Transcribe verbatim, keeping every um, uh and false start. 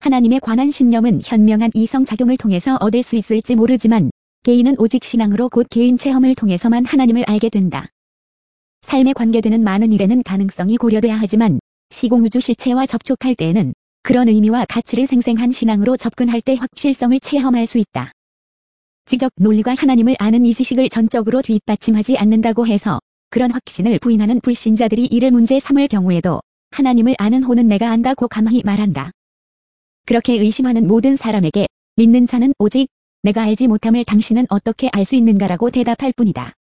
하나님에 관한 신념은 현명한 이성작용을 통해서 얻을 수 있을지 모르지만 개인은 오직 신앙으로 곧 개인 체험을 통해서만 하나님을 알게 된다. 삶에 관계되는 많은 일에는 가능성이 고려돼야 하지만 시공우주 실체와 접촉할 때에는 그런 의미와 가치를 생생한 신앙으로 접근할 때 확실성을 체험할 수 있다. 지적 논리가 하나님을 아는 이 지식을 전적으로 뒷받침하지 않는다고 해서 그런 확신을 부인하는 불신자들이 이를 문제 삼을 경우에도 하나님을 아는 호는 내가 안다고 감히 말한다. 그렇게 의심하는 모든 사람에게 믿는 자는 오직 내가 알지 못함을 당신은 어떻게 알 수 있는가라고 대답할 뿐이다.